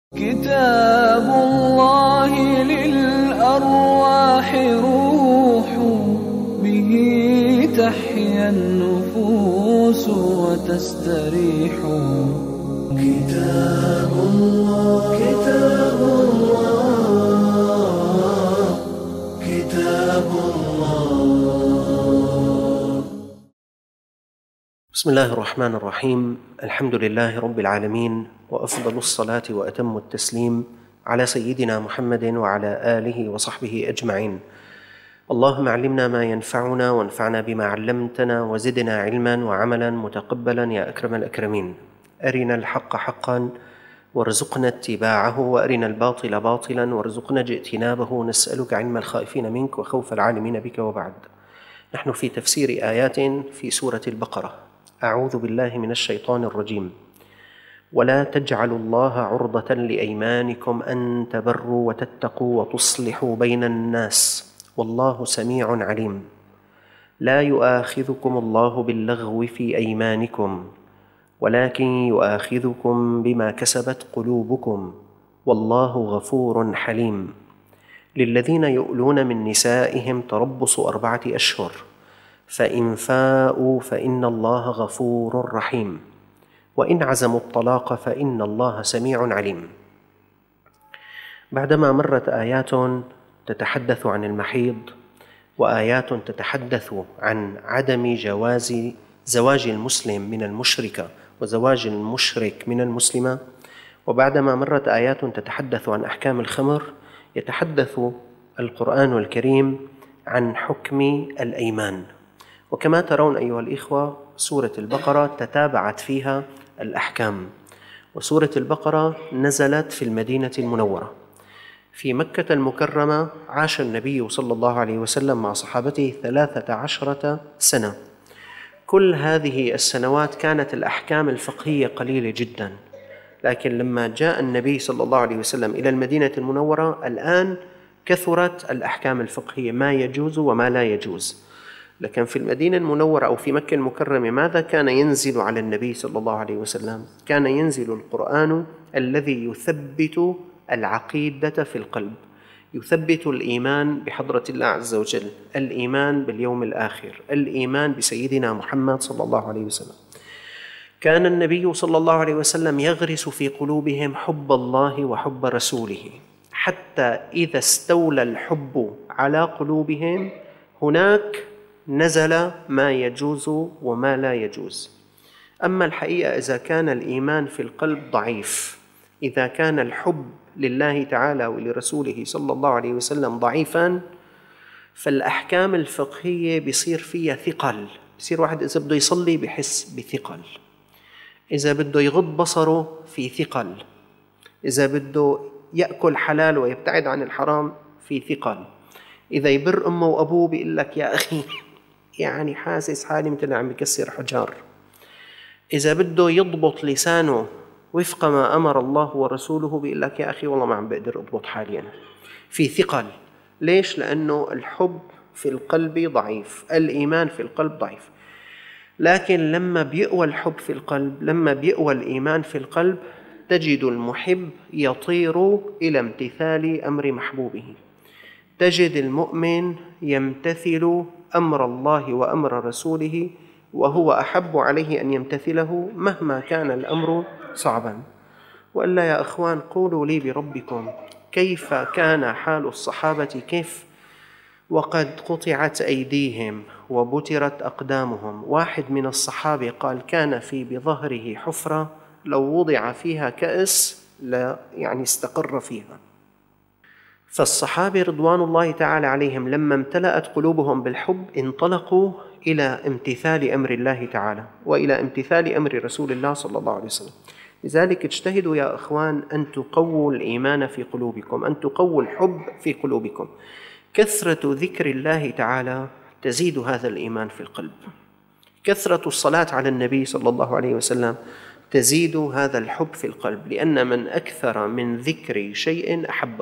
كتاب الله للأرواح روح، به تحيا النفوس وتستريح. كتاب الله كتاب الله كتاب الله. بسم الله الرحمن الرحيم. الحمد لله رب العالمين، وأفضل الصلاة وأتم التسليم على سيدنا محمد وعلى آله وصحبه أجمعين. اللهم علمنا ما ينفعنا وانفعنا بما علمتنا وزدنا علما وعملا متقبلا يا أكرم الأكرمين. أرنا الحق حقا وارزقنا اتباعه، وأرنا الباطل باطلا وارزقنا اجتنابه. نسألك علم الخائفين منك وخوف العالمين بك. وبعد، نحن في تفسير آيات في سورة البقرة. أعوذ بالله من الشيطان الرجيم. ولا تجعلوا الله عرضة لأيمانكم أن تبروا وتتقوا وتصلحوا بين الناس والله سميع عليم. لا يؤاخذكم الله باللغو في أيمانكم ولكن يؤاخذكم بما كسبت قلوبكم والله غفور حليم. للذين يؤلون من نسائهم تربص 4 أشهر، فإن فاءوا فإن الله غفور رحيم، وإن عزموا الطلاق فإن الله سميع عليم. بعدما مرت آيات تتحدث عن المحيض، وآيات تتحدث عن عدم جواز زواج المسلم من المشركة وزواج المشرك من المسلمة، وبعدما مرت آيات تتحدث عن أحكام الخمر، يتحدث القرآن الكريم عن حكم الأيمان. وكما ترون أيها الإخوة، سورة البقرة تتابعت فيها الأحكام. وسورة البقرة نزلت في المدينة المنورة. في مكة المكرمة عاش النبي صلى الله عليه وسلم مع صحابته 13 سنة. كل هذه السنوات كانت الأحكام الفقهية قليلة جدا، لكن لما جاء النبي صلى الله عليه وسلم إلى المدينة المنورة الآن كثرت الأحكام الفقهية، ما يجوز وما لا يجوز. لكن في المدينة المنورة أو في مكة المكرمة ماذا كان ينزل على النبي صلى الله عليه وسلم؟ كان ينزل القرآن الذي يثبت العقيدة في القلب، يثبت الإيمان بحضرة الله عز وجل، الإيمان باليوم الآخر، الإيمان بسيدنا محمد صلى الله عليه وسلم. كان النبي صلى الله عليه وسلم يغرس في قلوبهم حب الله وحب رسوله، حتى إذا استولى الحب على قلوبهم هناك نزل ما يجوز وما لا يجوز. أما الحقيقة إذا كان الإيمان في القلب ضعيف، إذا كان الحب لله تعالى ولرسوله صلى الله عليه وسلم ضعيفا، فالأحكام الفقهية بيصير فيها ثقل. بيصير واحد إذا بده يصلي بحس بثقل، إذا بده يغض بصره في ثقل، إذا بده يأكل حلال ويبتعد عن الحرام في ثقل، إذا يبر أمه وأبوه بيقول لك يا أخي يعني حاسس حالي مثل عم بكسر حجار، إذا بده يضبط لسانه وفق ما أمر الله ورسوله بيقول لك يا أخي والله ما عم بقدر أضبط حالي أنا، في ثقل. ليش؟ لأنه الحب في القلب ضعيف، الإيمان في القلب ضعيف. لكن لما بيقوى الحب في القلب، لما بيقوى الإيمان في القلب، تجد المحب يطير إلى امتثال أمر محبوبه، تجد المؤمن يمتثل أمر الله وأمر رسوله وهو أحب عليه أن يمتثله مهما كان الأمر صعبا. وإلا يا أخوان قولوا لي بربكم كيف كان حال الصحابة، كيف وقد قطعت أيديهم وبترت أقدامهم. واحد من الصحابة قال كان في بظهره حفرة لو وضع فيها كأس لا يعني استقر فيها. فالصحابة رضوان الله تعالى عليهم لما امتلأت قلوبهم بالحب انطلقوا إلى امتثال أمر الله تعالى وإلى امتثال أمر رسول الله صلى الله عليه وسلم. لذلك اجتهدوا يا أخوان أن تقووا الإيمان في قلوبكم، أن تقووا الحب في قلوبكم. كثرة ذكر الله تعالى تزيد هذا الإيمان في القلب، كثرة الصلاة على النبي صلى الله عليه وسلم تزيد هذا الحب في القلب، لأن من أكثر من ذكر شيء أحبه،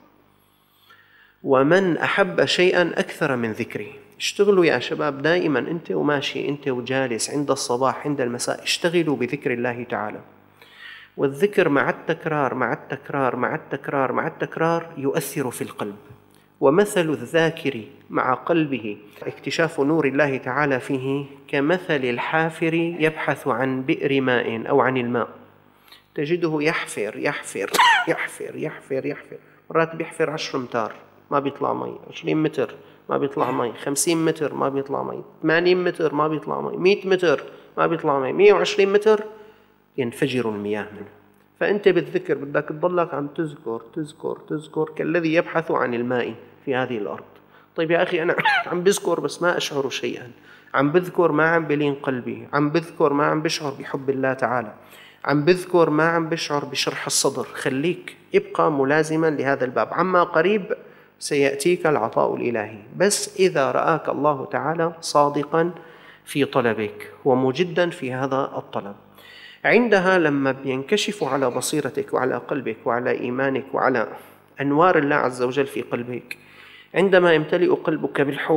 ومن أحب شيئا أكثر من ذكره. اشتغلوا يا شباب دائما، أنت وماشي، أنت وجالس، عند الصباح عند المساء، اشتغلوا بذكر الله تعالى. والذكر مع التكرار مع التكرار مع التكرار مع التكرار يؤثر في القلب. ومثل الذاكر مع قلبه اكتشاف نور الله تعالى فيه كمثل الحافر يبحث عن بئر ماء أو عن الماء، تجده يحفر يحفر يحفر يحفر يحفر، مرات بيحفر 10 أمتار ما بيطلع مي، 20 متر ما بيطلع مي، 50 متر ما بيطلع مي، 80 متر ما بيطلع مي، 100 متر ما بيطلع مي، 120 متر ينفجر المياه منه. فأنت بالذكر بدك تضلك عم تذكر تذكر تذكر كالذي يبحث عن الماء في هذه الأرض. طيب يا أخي أنا عم بذكر بس ما أشعر شيئا، عم بذكر ما عم بلين قلبي، عم بذكر ما عم بشعر بحب الله تعالى، عم بذكر ما عم بشعر بشرح الصدر. خليك ابقى ملازما لهذا الباب، عما قريب سيأتيك العطاء الإلهي، بس إذا رآك الله تعالى صادقا في طلبك ومجدا في هذا الطلب. عندها لما بينكشف على بصيرتك وعلى قلبك وعلى إيمانك وعلى أنوار الله عز وجل في قلبك، عندما يمتلئ قلبك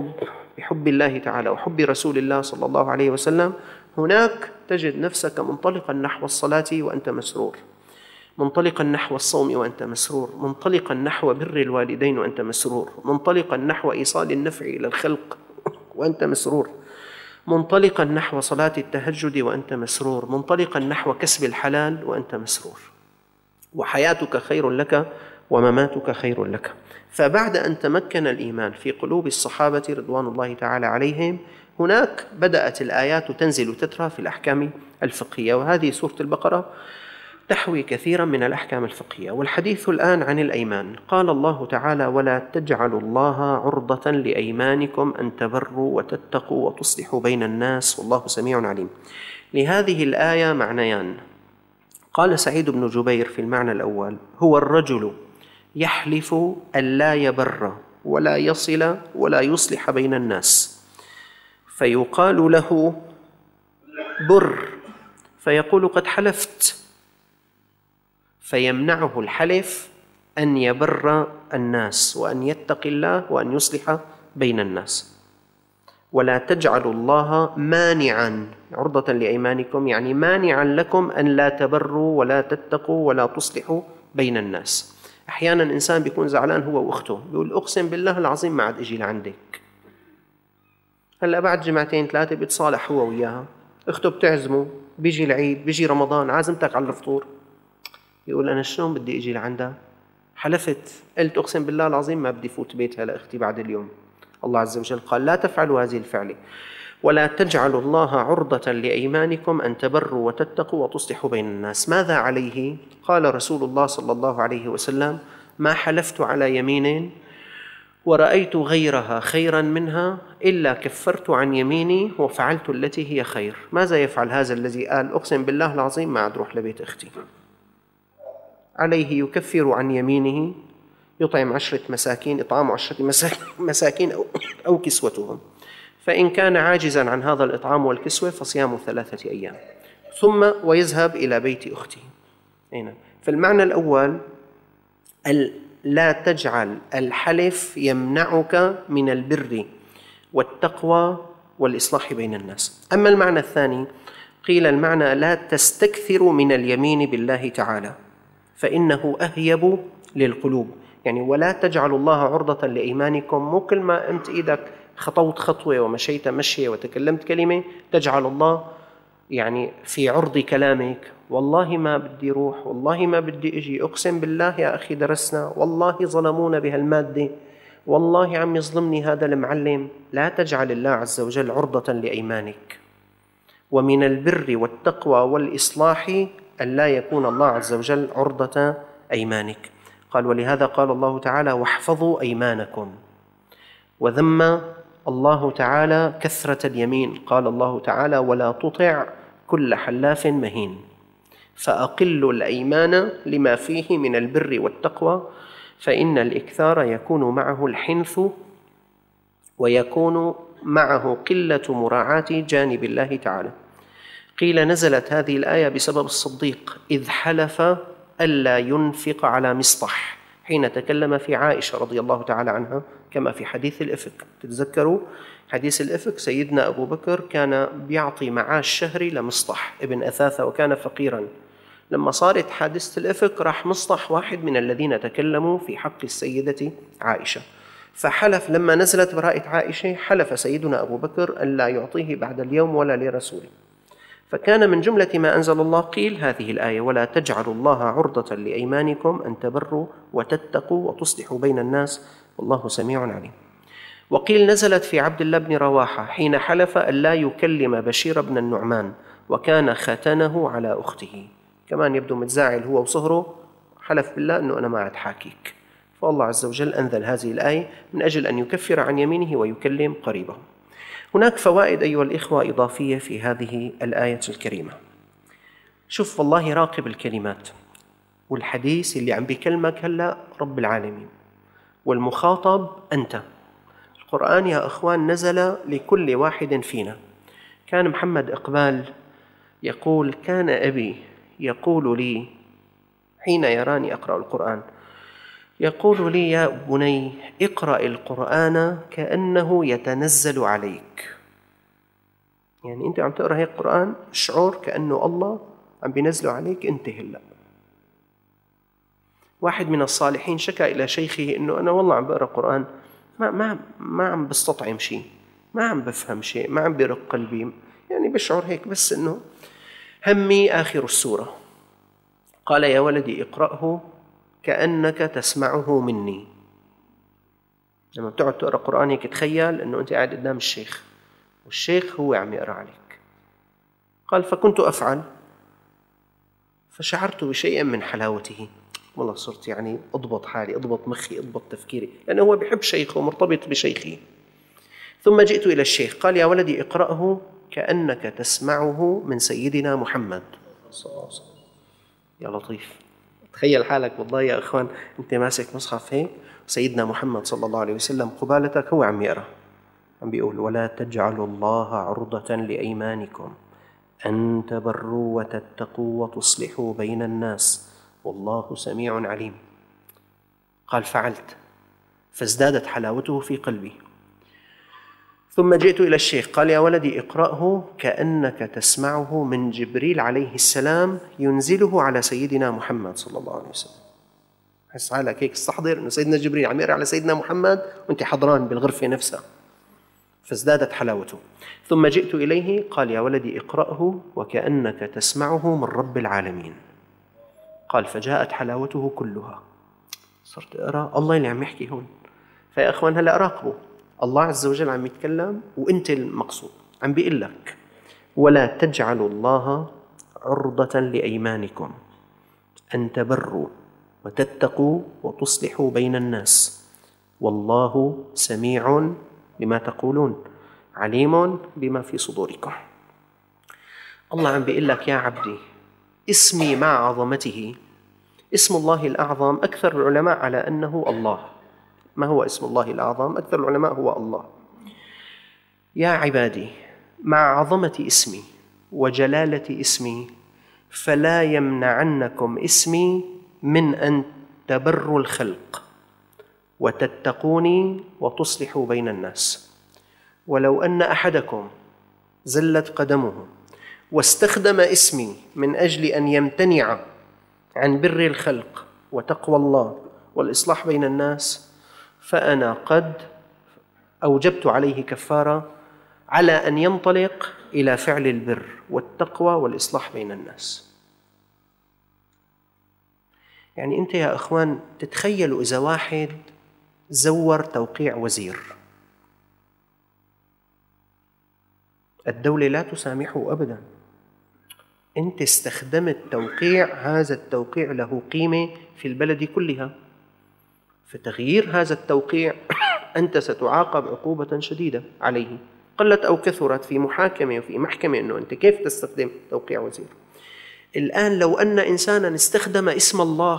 بحب الله تعالى وحب رسول الله صلى الله عليه وسلم، هناك تجد نفسك منطلقا نحو الصلاة وأنت مسرور، منطلقا نحو الصوم وأنت مسرور، منطلقا نحو بر الوالدين وأنت مسرور، منطلقا نحو إيصال النفع إلى الخلق وأنت مسرور، منطلقا نحو صلاة التهجد وأنت مسرور، منطلقا نحو كسب الحلال وأنت مسرور، وحياتك خير لك ومماتك خير لك. فبعد أن تمكن الإيمان في قلوب الصحابة رضوان الله تعالى عليهم، هناك بدأت الآيات تنزل تترى في الأحكام الفقهية، وهذه سورة البقرة تحوي كثيرا من الأحكام الفقهية. والحديث الآن عن الأيمان. قال الله تعالى: ولا تجعلوا الله عرضة لأيمانكم أن تبروا وتتقوا وتصلحوا بين الناس والله سميع عليم. لهذه الآية معنيان. قال سعيد بن جبير في المعنى الأول: هو الرجل يحلف أن لا يبر ولا يصل ولا يصلح بين الناس، فيقال له بر فيقول قد حلفت، فيمنعه الحلف أن يبر الناس وأن يتقي الله وأن يصلح بين الناس. ولا تجعلوا الله مانعا عرضة لأيمانكم، يعني مانعا لكم أن لا تبروا ولا تتقوا ولا تصلحوا بين الناس. أحيانا إنسان بيكون زعلان هو وأخته، بيقول أقسم بالله العظيم ما عاد أجي لعندك. هلأ بعد جمعتين ثلاثة بيتصالح هو وياها، أخته بتعزمه، بيجي العيد بيجي رمضان عازمتك على الفطور، يقول أنا شلون بدي أجي لعندها؟ حلفت، قلت أقسم بالله العظيم ما بدي فوت بيتها لأختي بعد اليوم. الله عز وجل قال: لا تفعلوا هذه الفعلة. ولا تجعلوا الله عرضة لأيمانكم أن تبروا وتتقوا وتصلحوا بين الناس. ماذا عليه؟ قال رسول الله صلى الله عليه وسلم: ما حلفت على يمين ورأيت غيرها خيرا منها إلا كفرت عن يميني وفعلت التي هي خير. ماذا يفعل هذا الذي قال أقسم بالله العظيم ما عاد روح لبيت أختي؟ عليه يكفر عن يمينه، يطعم 10 مساكين، إطعام 10 مساكين أو كسوتهم، فإن كان عاجزا عن هذا الإطعام والكسوة فصيام 3 أيام، ثم ويذهب إلى بيت أخته. فالمعنى الأول: لا تجعل الحلف يمنعك من البر والتقوى والإصلاح بين الناس. أما المعنى الثاني قيل المعنى: لا تستكثر من اليمين بالله تعالى فإنه أهيب للقلوب. يعني ولا تجعلوا الله عرضة لإيمانكم، مو كل ما أنت إيدك خطوت خطوة ومشيت مشية وتكلمت كلمة تجعل الله يعني في عرض كلامك. والله ما بدي روح، والله ما بدي أجي، أقسم بالله يا أخي درسنا، والله ظلمونا بهالمادة، والله عم يظلمني هذا المعلم. لا تجعل الله عز وجل عرضة لأيمانك. ومن البر والتقوى والإصلاح أن لا يكون الله عز وجل عرضة أيمانك. قال: ولهذا قال الله تعالى: واحفظوا أيمانكم. وذم الله تعالى كثرة اليمين، قال الله تعالى: ولا تطع كل حلاف مهين. فأقلوا الأيمان لما فيه من البر والتقوى، فإن الإكثار يكون معه الحنث ويكون معه قلة مراعاة جانب الله تعالى. قيل نزلت هذه الآية بسبب الصديق إذ حلف ألا ينفق على مصطح حين تكلم في عائشة رضي الله تعالى عنها، كما في حديث الإفك. تتذكروا حديث الإفك؟ سيدنا أبو بكر كان بيعطي معاش شهري لمصطح ابن أثاثة وكان فقيرا، لما صارت حادثة الإفك راح مصطح واحد من الذين تكلموا في حق السيدة عائشة، فحلف لما نزلت براءة عائشة حلف سيدنا أبو بكر أن لا يعطيه بعد اليوم ولا لرسوله. فكان من جملة ما أنزل الله قيل هذه الآية: ولا تجعلوا الله عرضة لأيمانكم أن تبروا وتتقوا وتصلحوا بين الناس والله سميع عليم. وقيل نزلت في عبد الله بن رواحة حين حلف أن لا يكلم بشير بن النعمان وكان ختنه على أخته، كمان يبدو متزاعل هو وصهره، حلف بالله أنه أنا ما عاد حاكيك، فالله عز وجل أنزل هذه الآية من أجل أن يكفر عن يمينه ويكلم قريبه. هناك فوائد أيها الإخوة إضافية في هذه الآية الكريمة. شوف والله راقب الكلمات والحديث اللي عم بيكلمك هلأ رب العالمين، والمخاطب أنت. القرآن يا أخوان نزل لكل واحد فينا. كان محمد إقبال يقول: كان أبي يقول لي حين يراني أقرأ القرآن، يقول لي: يا بني اقرأ القرآن كأنه يتنزل عليك. يعني أنت عم تقرأ هيك قرآن شعور كأنه الله عم بينزله عليك أنت هلأ. واحد من الصالحين شكى إلى شيخه إنه أنا والله عم بقرأ قرآن ما عم بستطعم شيء، ما عم بفهم شيء، ما عم بيرق قلبي، يعني بشعر هيك بس إنه همي آخر السورة. قال: يا ولدي اقرأه كأنك تسمعه مني. لما بتقعد تقرأ قرآن هيك تخيل إنه أنت قاعد قدام الشيخ والشيخ هو عم يقرأ عليك. قال: فكنت أفعل فشعرت بشيء من حلاوته، والله صرت يعني أضبط حالي، أضبط مخي، أضبط تفكيري، لأنه هو بيحب شيخه ومرتبط بشيخه. ثم جئت إلى الشيخ قال: يا ولدي اقرأه كأنك تسمعه من سيدنا محمد صلى الله عليه وسلم. يا لطيف، تخيل حالك والله يا أخوان أنت ماسك مصحف هيك سيدنا محمد صلى الله عليه وسلم قبالتك هو عم يقرأ، عم بيقول: ولا تجعلوا الله عرضة لأيمانكم أن تبروا وتتقوا وتصلحوا بين الناس والله سميع عليم. قال: فعلت، فازدادت حلاوته في قلبي. ثم جئت إلى الشيخ قال: يا ولدي اقرأه كأنك تسمعه من جبريل عليه السلام ينزله على سيدنا محمد صلى الله عليه وسلم. حس حالك هيك استحضر أنه سيدنا جبريل عم يقرأ على سيدنا محمد وأنت حضران بالغرفة نفسها، فازدادت حلاوته. ثم جئت إليه قال: يا ولدي اقرأه وكأنك تسمعه من رب العالمين. قال: فجاءت حلاوته كلها، صرت أقرأ الله اللي عم يحكي هون. فيا أخوان هلأ راقبوا، الله عز وجل عم يتكلم وأنت المقصود، عم بيقول لك: ولا تجعلوا الله عرضة لأيمانكم أن تبروا وتتقوا وتصلحوا بين الناس والله سميع بما تقولون عليم بما في صدوركم. الله عم بيقول لك: يا عبدي اسمي مع عظمته، اسم الله الأعظم أكثر العلماء على أنه الله. ما هو اسم الله الأعظم؟ أكثر العلماء هو الله. يا عبادي مع عظمة اسمي وجلالة اسمي فلا يمنعنكم اسمي من أن تبروا الخلق وتتقوني وتصلحوا بين الناس. ولو أن أحدكم زلت قدمه واستخدم اسمي من أجل أن يمتنع عن بر الخلق وتقوى الله والإصلاح بين الناس فأنا قد أوجبت عليه كفارة على أن ينطلق إلى فعل البر والتقوى والإصلاح بين الناس. يعني أنت يا أخوان تتخيلوا إذا واحد زور توقيع وزير، الدولة لا تسامحه أبداً. أنت استخدمت توقيع، هذا التوقيع له قيمة في البلد كلها، فتغيير هذا التوقيع أنت ستعاقب عقوبة شديدة عليه، قلت أو كثرت، في محاكمة وفي محكمة أنه أنت كيف تستخدم توقيع وزير. الآن لو أن إنساناً استخدم اسم الله،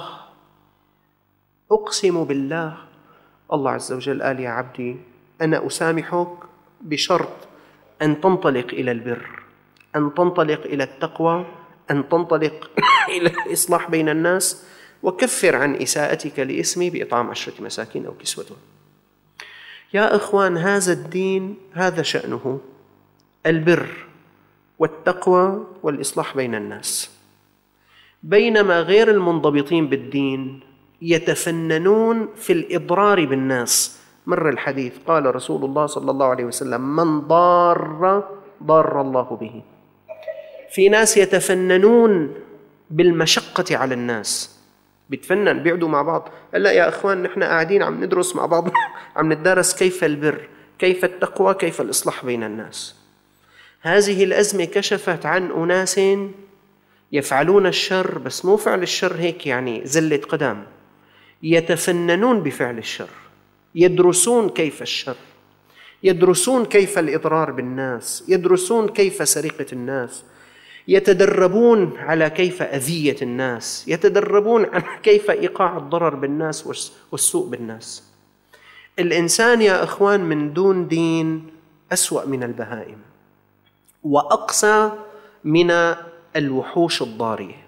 أقسم بالله الله عز وجل قال: يا عبدي أنا أسامحك بشرط أن تنطلق إلى البر، أن تنطلق إلى التقوى، أن تنطلق إلى الإصلاح بين الناس، وكفر عن إساءتك لاسمي بإطعام 10 مساكين أو كسوتهم. يا أخوان هذا الدين هذا شأنه البر والتقوى والإصلاح بين الناس. بينما غير المنضبطين بالدين يتفننون في الإضرار بالناس. مر الحديث قال رسول الله صلى الله عليه وسلم: من ضار الله به. في ناس يتفننون بالمشقة على الناس، بيتفنن بيقعدوا مع بعض. هلا يا أخوان نحن قاعدين عم ندرس مع بعض عم ندرس كيف البر، كيف التقوى، كيف الإصلاح بين الناس. هذه الأزمة كشفت عن أناس يفعلون الشر، بس مو فعل الشر هيك يعني زلة قدم، يتفننون بفعل الشر، يدرسون كيف الشر، يدرسون كيف الإضرار بالناس، يدرسون كيف سرقة الناس، يتدربون على كيف أذية الناس، يتدربون على كيف إيقاع الضرر بالناس والسوء بالناس. الإنسان يا أخوان من دون دين أسوأ من البهائم وأقسى من الوحوش الضارية.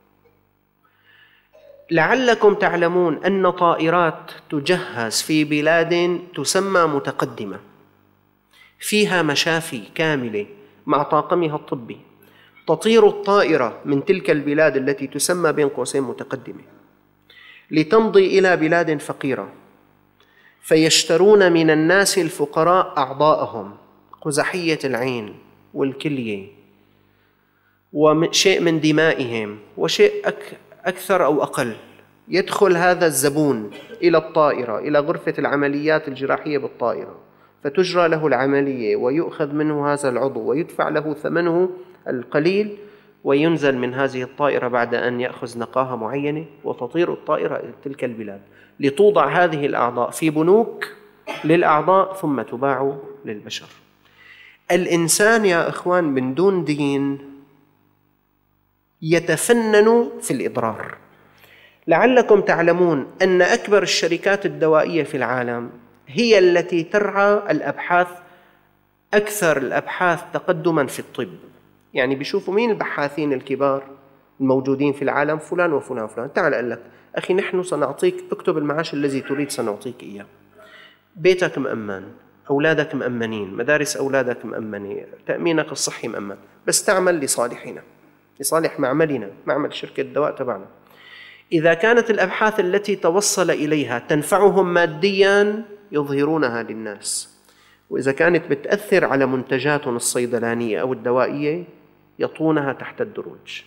لعلكم تعلمون أن طائرات تجهز في بلاد تسمى متقدمة، فيها مشافي كاملة مع طاقمها الطبي، تطير الطائرة من تلك البلاد التي تسمى بين قوسين متقدمة لتمضي إلى بلاد فقيرة، فيشترون من الناس الفقراء أعضاءهم، قزحية العين والكلية وشيء من دمائهم وشيء أكثر أو أقل. يدخل هذا الزبون إلى الطائرة، إلى غرفة العمليات الجراحية بالطائرة، فتجرى له العملية ويؤخذ منه هذا العضو ويدفع له ثمنه القليل، وينزل من هذه الطائرة بعد أن يأخذ نقاهة معينة، وتطير الطائرة إلى تلك البلاد لتوضع هذه الأعضاء في بنوك للأعضاء ثم تباع للبشر. الإنسان يا أخوان من دون دين يتفنن في الإضرار. لعلكم تعلمون أن أكبر الشركات الدوائية في العالم هي التي ترعى الأبحاث، أكثر الأبحاث تقدماً في الطب. يعني بيشوفوا مين البحاثين الكبار الموجودين في العالم، فلان وفلان وفلان. تعال أقول لك أخي نحن سنعطيك، اكتب المعاش الذي تريد سنعطيك إياه، بيتك مأمن، أولادك مأمنين، مدارس أولادك مأمنة، تأمينك الصحي مأمن، بس تعمل لصالحنا، لصالح معملنا، معمل شركة الدواء تبعنا. إذا كانت الأبحاث التي توصل إليها تنفعهم مادياً يظهرونها للناس، وإذا كانت بتأثر على منتجاتهم الصيدلانية أو الدوائية يطونها تحت الدروج،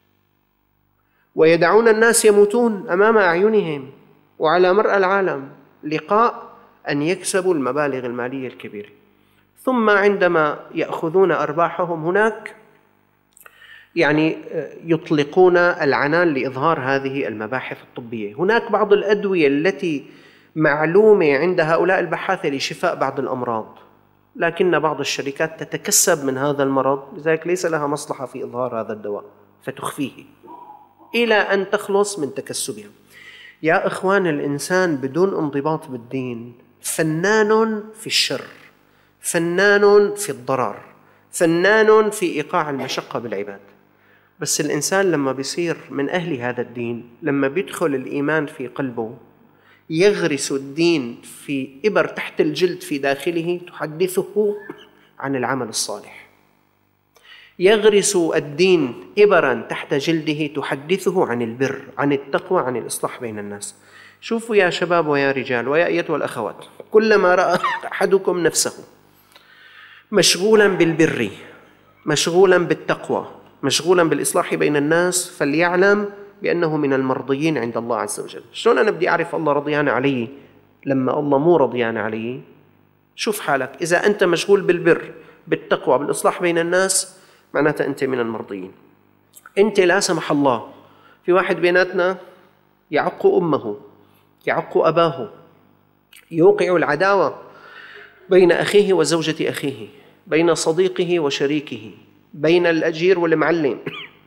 ويدعون الناس يموتون أمام أعينهم وعلى مرأى العالم لقاء أن يكسبوا المبالغ المالية الكبيرة. ثم عندما يأخذون أرباحهم هناك يعني يطلقون العنان لإظهار هذه المباحث الطبية. هناك بعض الأدوية التي معلومة عند هؤلاء البحاثة لشفاء بعض الأمراض، لكن بعض الشركات تتكسب من هذا المرض، لذلك ليس لها مصلحة في إظهار هذا الدواء فتخفيه إلى أن تخلص من تكسبها. يا إخوان الإنسان بدون انضباط بالدين فنان في الشر، فنان في الضرر، فنان في إيقاع المشقة بالعباد. بس الإنسان لما بيصير من أهل هذا الدين، لما بيدخل الإيمان في قلبه، يغرس الدين في إبر تحت الجلد في داخله تحدثه عن العمل الصالح، يغرس الدين إبرا تحت جلده تحدثه عن البر، عن التقوى، عن الإصلاح بين الناس. شوفوا يا شباب ويا رجال ويا أيتها الأخوات، كلما رأى أحدكم نفسه مشغولا بالبر، مشغولا بالتقوى، مشغولا بالإصلاح بين الناس، فليعلم بأنه من المرضيين عند الله عز وجل. شلون أنا بدي أعرف الله رضيان علي لما الله مو رضيان علي؟ شوف حالك، إذا أنت مشغول بالبر، بالتقوى، بالإصلاح بين الناس، معناتها أنت من المرضيين. أنت لا سمح الله في واحد بيناتنا يعق أمه، يعق أباه، يوقع العداوة بين أخيه وزوجة أخيه، بين صديقه وشريكه، بين الأجير والمعلم،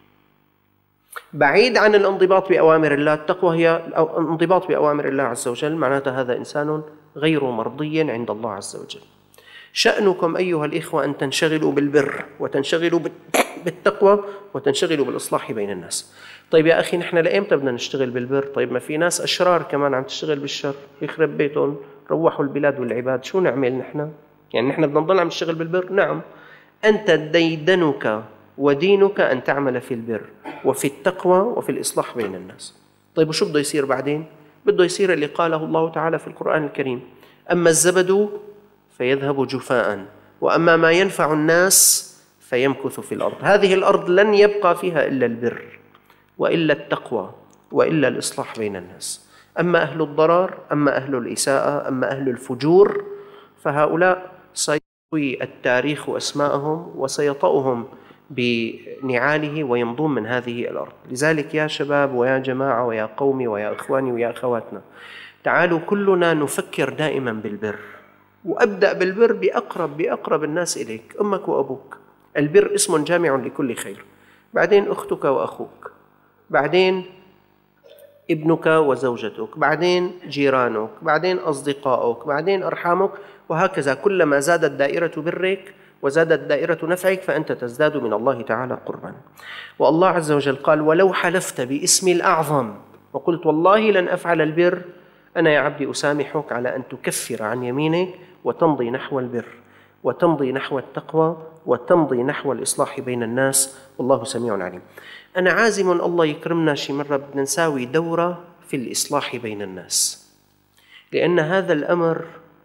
بعيد عن الانضباط بأوامر الله. التقوى هي الانضباط بأوامر الله عز وجل، معناتها هذا إنسان غير مرضي عند الله عز وجل. شأنكم أيها الإخوة أن تنشغلوا بالبر، وتنشغلوا بالتقوى، وتنشغلوا بالإصلاح بين الناس. طيب يا أخي نحن لأيمتى بدنا نشتغل بالبر؟ طيب ما في ناس أشرار كمان عم تشتغل بالشر، يخرب بيتهم، روحوا البلاد والعباد. شو نعمل نحن؟ يعني نحن بدنا نضل عم نشتغل بالبر؟ نعم. أنت ديدنك ودينك أن تعمل في البر وفي التقوى وفي الإصلاح بين الناس. طيب وشو بده يصير بعدين؟ بده يصير اللي قاله الله تعالى في القرآن الكريم: أما الزبد فيذهب جفاء وأما ما ينفع الناس فيمكث في الأرض. هذه الأرض لن يبقى فيها إلا البر وإلا التقوى وإلا الإصلاح بين الناس. أما أهل الضرر، أما أهل الإساءة، أما أهل الفجور، فهؤلاء سيطوي التاريخ أسماءهم وسيطأهم بنعاله ويمضون من هذه الأرض. لذلك يا شباب ويا جماعة ويا قومي ويا إخواني ويا أخواتنا، تعالوا كلنا نفكر دائما بالبر، وأبدأ بالبر بأقرب الناس إليك، أمك وأبوك. البر اسم جامع لكل خير، بعدين أختك وأخوك، بعدين ابنك وزوجتك، بعدين جيرانك، بعدين أصدقائك، بعدين أرحامك، وهكذا. كلما زادت دائرة برك وزادت دائرة نفعك فأنت تزداد من الله تعالى قربا. والله عز وجل قال: ولو حلفت باسمي الأعظم وقلت والله لن أفعل البر، أنا يا عبدي أسامحك على أن تكفر عن يمينك وتمضي نحو البر وتمضي نحو التقوى وتمضي نحو الإصلاح بين الناس، والله سميع عليم. أنا عازم الله يكرمنا شي مرة بدنا نساوي دورة في الإصلاح بين الناس، لأن هذا الأمر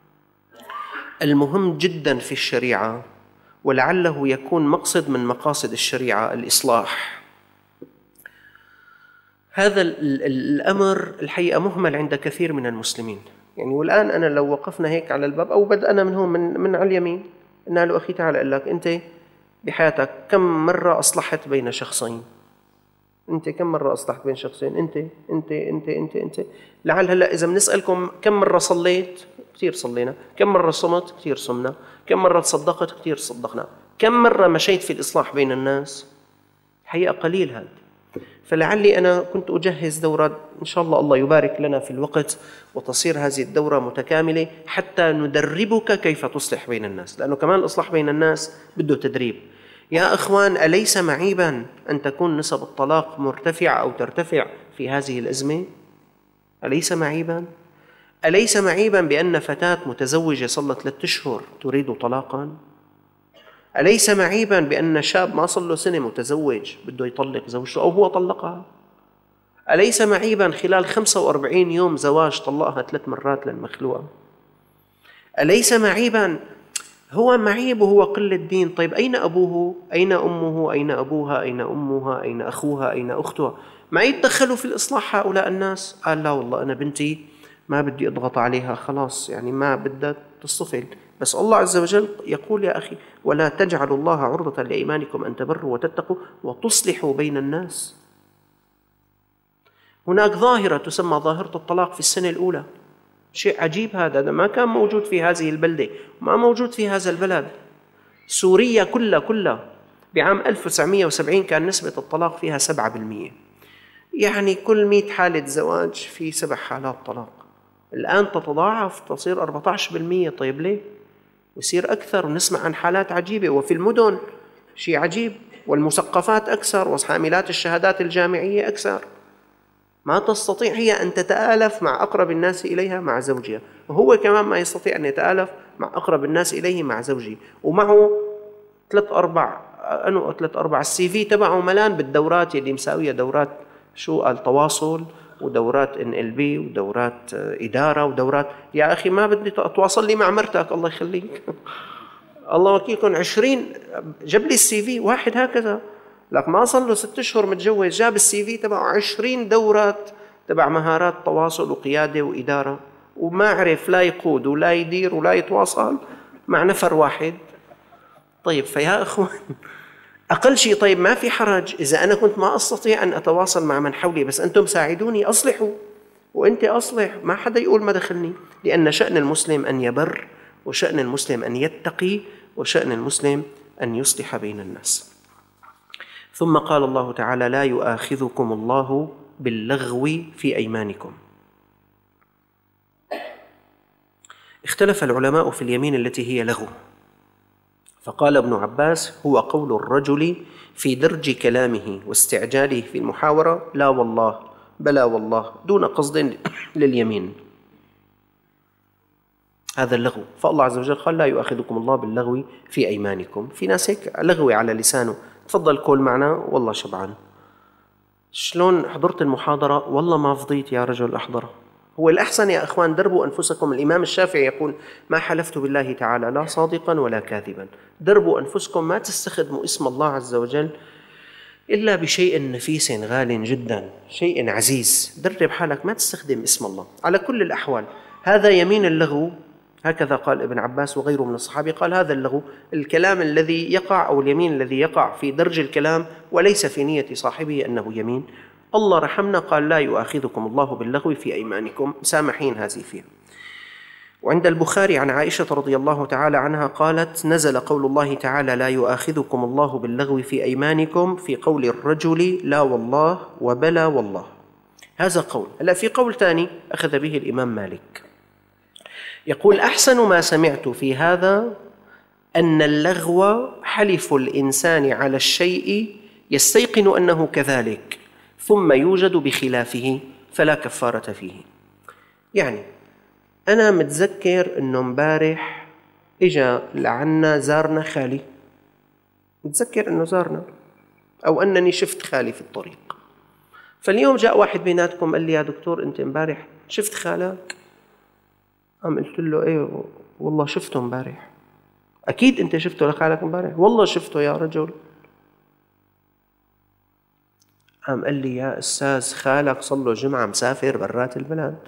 المهم جدا في الشريعة، ولعله يكون مقصد من مقاصد الشريعة الإصلاح. هذا الأمر الحقيقة مهمل عند كثير من المسلمين. يعني والآن أنا لو وقفنا هيك على الباب أو بدأنا من هون من على اليمين، قلنا له: أخي تعال أقول لك، أنت بحياتك كم مرة أصلحت بين شخصين؟ أنت كم مرة أصلحت بين شخصين؟ أنت. لعل هلأ إذا بنسألكم كم مرة صليت؟ كثير صلينا. كم مرة صمت؟ كثير صمنا. كم مرة تصدقت؟ كثير صدقنا. كم مرة مشيت في الإصلاح بين الناس؟ الحقيقة قليل هذا. فلعلي أنا كنت أجهز دورة، إن شاء الله الله يبارك لنا في الوقت وتصير هذه الدورة متكاملة حتى ندربك كيف تصلح بين الناس، لأنه كمان الإصلاح بين الناس بده تدريب. يا أخوان، أليس معيبا أن تكون نسب الطلاق مرتفعة أو ترتفع في هذه الأزمة؟ أليس معيبا؟ أليس معيبا بأن فتاة متزوجة صلت 3 أشهر تريد طلاقا؟ أليس معيبا بأن شاب ما صل له سنة متزوج بده يطلق زوجته أو هو طلقها؟ أليس معيبا خلال 45 يوم زواج طلقها 3 مرات للمخلوقة؟ أليس معيبا؟ هو معيب وهو قلة دين. طيب أين أبوه؟ أين أمه؟ أين أبوها؟ أين أمها؟ أين أخوها؟ أين أختها؟ ما يتدخلوا في الإصلاح هؤلاء الناس؟ قال: لا والله أنا بنتي ما بدي أضغط عليها، خلاص يعني ما بدها تصطفل. بس الله عز وجل يقول: يا أخي ولا تجعلوا الله عرضة لأيمانكم أن تبروا وتتقوا وتصلحوا بين الناس. هناك ظاهرة تسمى ظاهرة الطلاق في السنة الأولى، شيء عجيب هذا ما كان موجود في هذه البلدة وما موجود في هذا البلد. سوريا كلها بعام 1970 كان نسبة الطلاق فيها 7%، يعني كل 100 حالة زواج في 7 حالات طلاق. الآن تتضاعف تصير 14%. طيب ليه؟ ويصير أكثر، ونسمع عن حالات عجيبة، وفي المدن شيء عجيب، والمثقفات أكثر وحاملات الشهادات الجامعية أكثر. ما تستطيع هي أن تتآلف مع أقرب الناس إليها مع زوجها، وهو كمان ما يستطيع أن يتآلف مع أقرب الناس إليه مع زوجه، ومعه 3-4 السي في تبعه ملان بالدورات اللي مساوية دورات التواصل ودورات NLP ودورات إدارة ودورات. يا أخي ما بدي أتواصل لي مع مرتك، الله يخليك الله وكيلكم 20 جاب لي السي في واحد هكذا، لك ما صار له 6 أشهر متجوز جاب السي في تبعه 20 دورات تبع مهارات تواصل وقيادة وإدارة، وما عرف لا يقود ولا يدير ولا يتواصل مع نفر واحد. طيب فيا أخوان أقل شيء، طيب ما في حرج إذا أنا كنت ما أستطيع أن أتواصل مع من حولي، بس أنتم ساعدوني أصلحوا وأنت أصلح، ما حدا يقول ما دخلني، لأن شأن المسلم أن يبر، وشأن المسلم أن يتقي، وشأن المسلم أن يصلح بين الناس. ثم قال الله تعالى: لا يؤاخذكم الله باللغو في أيمانكم. اختلف العلماء في اليمين التي هي لغو، فقال ابن عباس: هو قول الرجل في درج كلامه واستعجاله في المحاورة لا والله بلا والله دون قصد لليمين، هذا اللغو. فالله عز وجل قال: لا يؤاخذكم الله باللغو في أيمانكم. في ناس هيك لغوي على لسانه تفضل كل معنا، والله شبعان. شلون حضرت المحاضرة؟ والله ما فضيت يا رجل أحضرها. هو الأحسن يا أخوان دربوا أنفسكم. الإمام الشافعي يقول: ما حلفت بالله تعالى لا صادقا ولا كاذبا. دربوا أنفسكم، ما تستخدموا اسم الله عز وجل إلا بشيء نفيس غال جدا، شيء عزيز. درب حالك ما تستخدم اسم الله على كل الأحوال. هذا يمين اللغو، هكذا قال ابن عباس وغيره من الصحابة، قال: هذا اللغو، الكلام الذي يقع أو اليمين الذي يقع في درج الكلام وليس في نية صاحبه أنه يمين. الله رحمنا قال: لا يؤاخذكم الله باللغو في أيمانكم، سامحين هذه فيها. وعند البخاري عن عائشة رضي الله تعالى عنها قالت: نزل قول الله تعالى: لا يؤاخذكم الله باللغو في أيمانكم، في قول الرجل لا والله وبلا والله. هذا قول. هلا في قول ثاني أخذ به الإمام مالك، يقول: أحسن ما سمعت في هذا أن اللغو حلف الإنسان على الشيء يستيقن أنه كذلك ثم يوجد بخلافه فلا كفارة فيه. يعني أنا متذكر أنه مبارح إجا لعنا زارنا خالي، متذكر أنه زارنا أو أنني شفت خالي في الطريق. فاليوم جاء واحد بيناتكم قال لي: يا دكتور أنت مبارح شفت خالك؟ قلت له: إيه والله شفته مبارح. أكيد أنت شفته لخالك مبارح؟ والله شفته يا رجل. قال لي: يا أستاذ خالك صار له جمعة مسافر برات البلاد.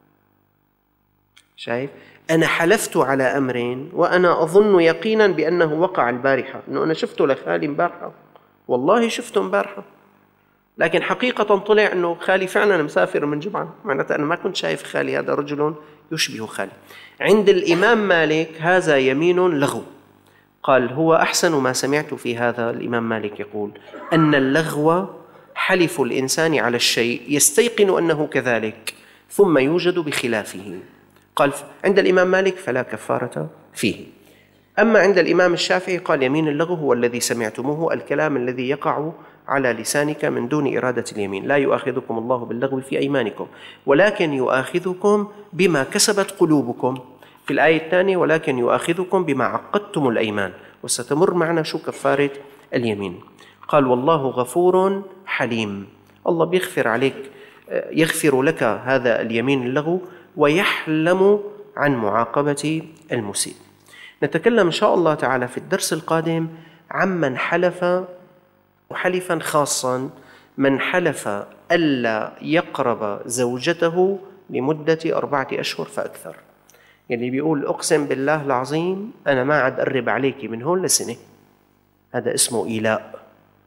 شايف؟ أنا حلفت على أمرين وأنا أظن يقينا بأنه وقع البارحة، أنه أنا شفته لخالي مبارحة، والله شفته مبارحة، لكن حقيقة طلع أنه خالي فعلا مسافر من جمعة، معناته أنا ما كنت شايف خالي، هذا رجل يشبه خالي. عند الإمام مالك هذا يمين لغو. قال: هو أحسن ما سمعت في هذا. الإمام مالك يقول أن اللغو حلف الإنسان على الشيء يستيقن أنه كذلك ثم يوجد بخلافه. قال عند الإمام مالك فلا كفارة فيه. أما عند الإمام الشافعي قال: يمين اللغو هو الذي سمعتموه، الكلام الذي يقع على لسانك من دون إرادة اليمين. لا يؤاخذكم الله باللغو في أيمانكم ولكن يؤاخذكم بما كسبت قلوبكم. في الآية الثانية: ولكن يؤاخذكم بما عقدتم الأيمان. وستمر معنا شو كفارة اليمين. قال: والله غفور حليم. الله بيغفر عليك، يغفر لك هذا اليمين اللغو ويحلم عن معاقبة المسيء. نتكلم إن شاء الله تعالى في الدرس القادم عمن حلف حلفا خاصا، من حلف ألا يقرب زوجته لمدة 4 أشهر فأكثر. يعني بيقول: أقسم بالله العظيم أنا ما عاد أقرب عليك من هون لسنة، هذا اسمه إيلاء،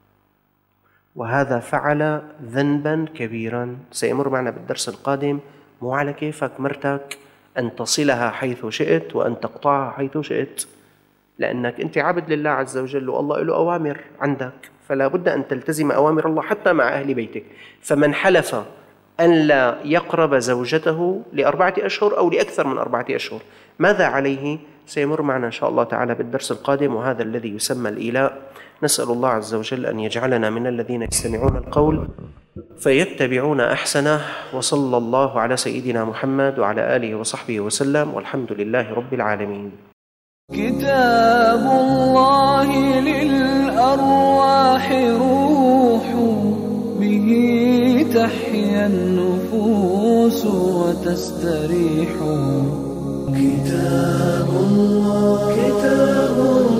وهذا فعل ذنبا كبيرا سيمر معنا بالدرس القادم. مو على كيفك مرتك أن تصلها حيث شئت وأن تقطعها حيث شئت، لأنك أنت عبد لله عز وجل والله له أوامر عندك، فلا بد أن تلتزم أوامر الله حتى مع أهل بيتك. فمن حلف أن لا يقرب زوجته ل4 أشهر أو لأكثر من 4 أشهر ماذا عليه؟ سيمر معنا إن شاء الله تعالى بالدرس القادم، وهذا الذي يسمى الإيلاء. نسأل الله عز وجل أن يجعلنا من الذين يستمعون القول فيتبعون أحسنه. وصلى الله على سيدنا محمد وعلى آله وصحبه وسلم، والحمد لله رب العالمين. كتاب الله للأرواح روح، به تحيا النفوس وتستريح. كتاب الله